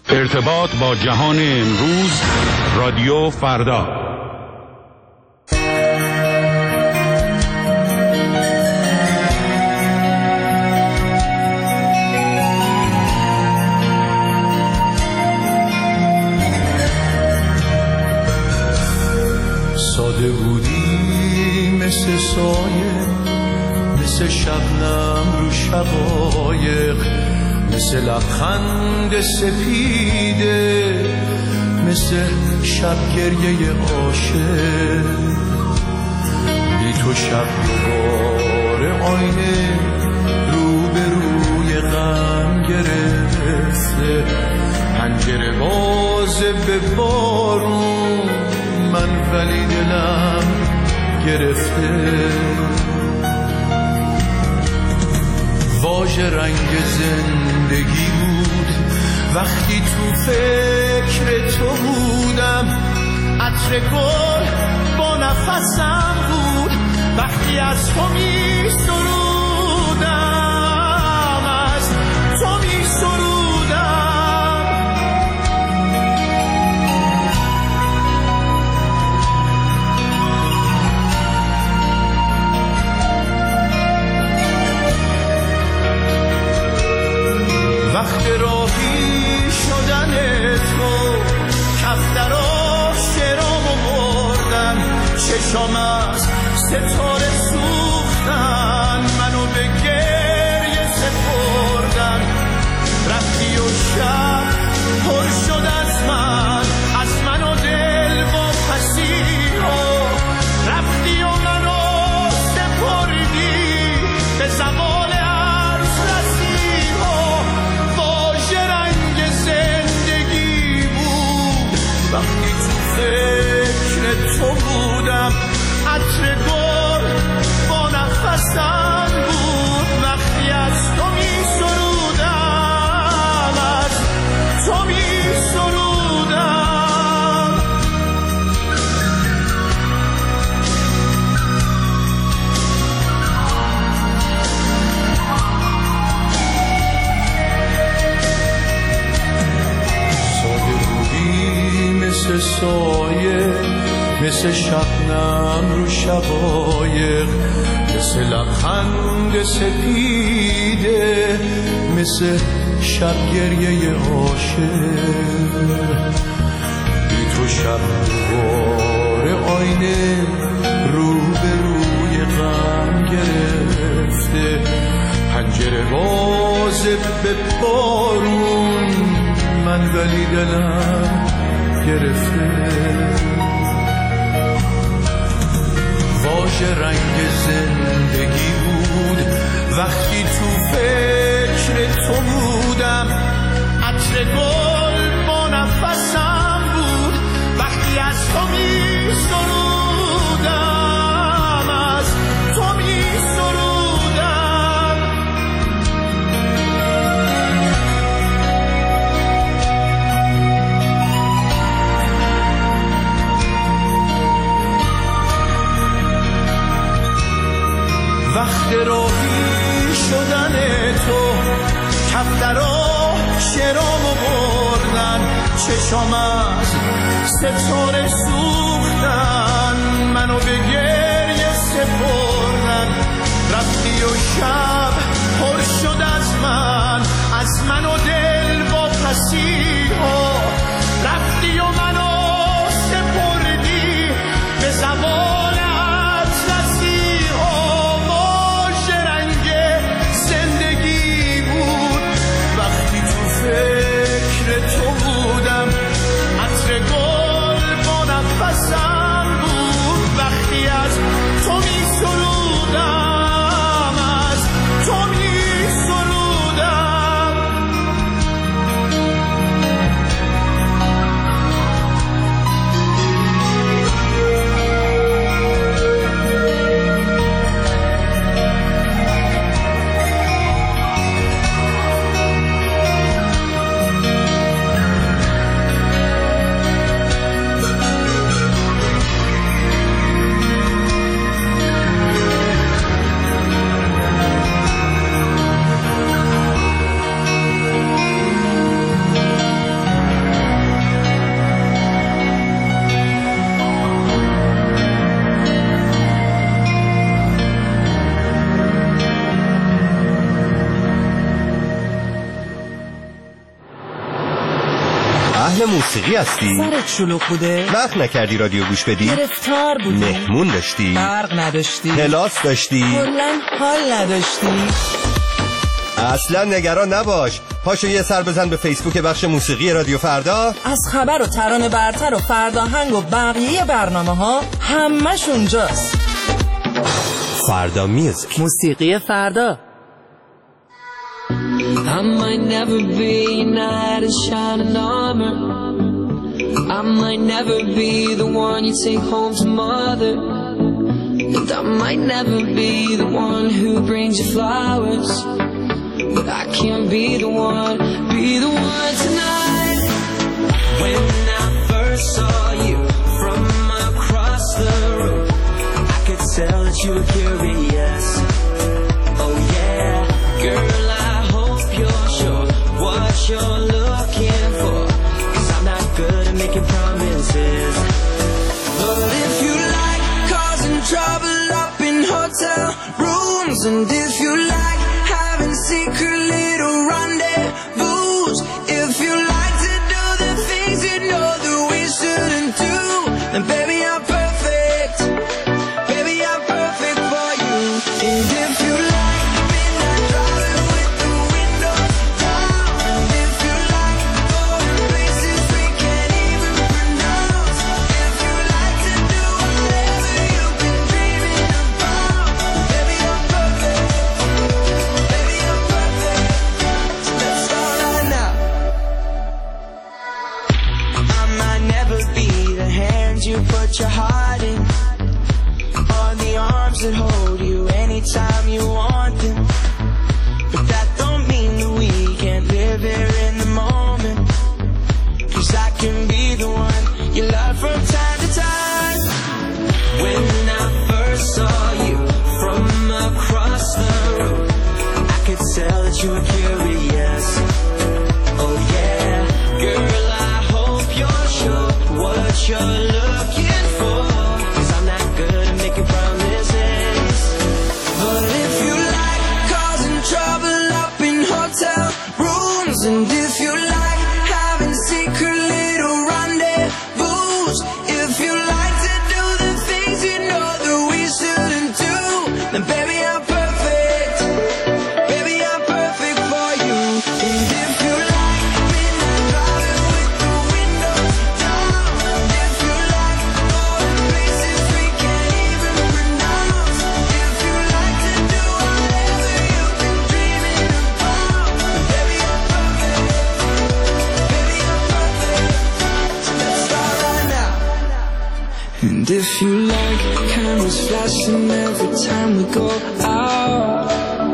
ارتباط با جهان امروز، رادیو فردا. ساده بودی مثل سایه، مثل شبنم رو شقایق، مثل لبخند سپیده، مثل شب گریه عاشق. بی تو شب دوباره آینه رو به روی غم گرفته، پنجره بازه به بارون، من ولی دلم گرفته. واژه رنگ زندگی بود وقتی تو فکر تو بودم، عطر گل با نفسم بود وقتی از تو می سرودم، از تو می سرودم. وقت راهی شدن تو کف در آشرامو بردن، چشام از ستاره سوختن، منو به گریه سپردن. رفتی و شب پر شد از من و دل با پسیها. رفتی و منو سپردی به زمان عرض رسیها. واژه رنگ زندگی بود وقتی تو فکر تو بودم، عطر گل با نفسم بود وقتی از تو می سرودم، از تو می سرودم. ساده بودی مثل سایه، مثل شبنم رو شقایق، مثل لبخند سپیده، مثل شب گریه عاشق. بی تو شب دوباره آینه رو به روی غم گرفته، پنجره بازه به بارون، من ولی دلم گرفته. واژه رنگ زندگی بود وقتی تو فکر تو بودم، عطر گل با نفسم بود وقتی از تو می سرودم، از تو می سرودم. وقت راهی شدن تو کف در آشرامو بردن، چشام از ستاره سوختن، منو به گریه سپردن. رفتی و شب پر شد از من و دل با پسیها. رفتی و منو سپردی به زمان فکر تو بودم، عطر گل با نفسم بود وقتی از تو می سرودم، از تو می سرودم. اهل موسیقی هستی؟ سرت شلوغ بوده؟ وقت نکردی رادیو گوش بدی؟ گرفتار بودی؟ مهمون داشتی؟ برق نداشتی؟ کلاس داشتی؟ کلاً حال نداشتی؟ اصلا نگران نباش، پاشو یه سر بزن به فیسبوک بخش موسیقی رادیو فردا. از خبر و ترانه برتر و فرداهنگ و بقیه برنامه ها همش اونجاست. فردا میوزیک، موسیقی فردا. I might never be a knight in shining armor. I might never be the one you take home to mother. And I might never be the one who brings you flowers. But I can't be the one tonight. When I first saw you from across the room, I could tell that you were curious. Oh yeah, girl, I hope you're sure what you're looking for, 'cause I'm not good at making promises. But if you like causing trouble up in hotel rooms, and if you like having secret little rendezvous, if you like to do the things you know that we shouldn't do, then baby I'm perfect. Baby I'm perfect for you. And if you like midnight driving with the windows down, and if you like going places we can't even pronounce, if you like to do whatever you've been dreaming about, baby I'm perfect. Baby I'm perfect. So let's start right now. I might never be the hand you put your heart in, or the arms that hold you anytime you want them. But that don't mean that we can't live here in the moment, 'cause I can be the one you love from time to time. When I first saw you from across the room, I could tell that you were curious. Oh yeah, girl, I hope you're sure what you're looking for, 'cause I'm not good at making promises. But if you like causing trouble up in hotel rooms, and if you like having secret little rendezvous, if you like to do the things you know that we shouldn't do, then baby I'm perfect. Baby I'm perfect for you. And if you like midnight driving with the windows down, and if you like going places we can't even pronounce, if you like to do whatever you've been dreaming about, baby I'm perfect. Baby I'm perfect. So let's start right now. And if you like cameras flashing every time we go out,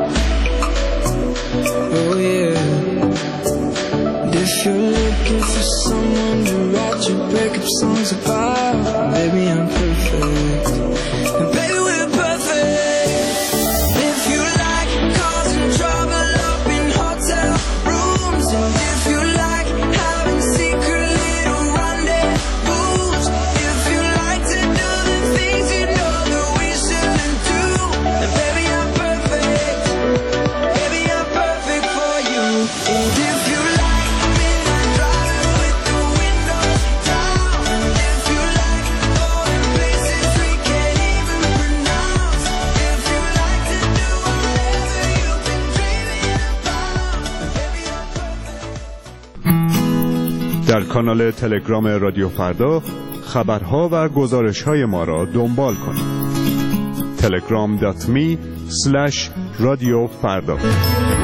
oh yeah. And if you're looking for someone to write your breakup songs about, baby I'm perfect. And baby we're perfect. If you like causing trouble up in hotel rooms, and if you like having secret little rendezvous, if you like to do the things you know that we shouldn't do, then baby I'm perfect. Baby I'm perfect for you. And if you like midnight driving with the windows down, and if you like going places we can't even pronounce, if you like to do whatever you've been dreaming about, baby I'm perfect. در کانال تلگرام رادیو فردا خبرها و گزارش‌های ما را دنبال کنید. telegram.me/رادیو فردا.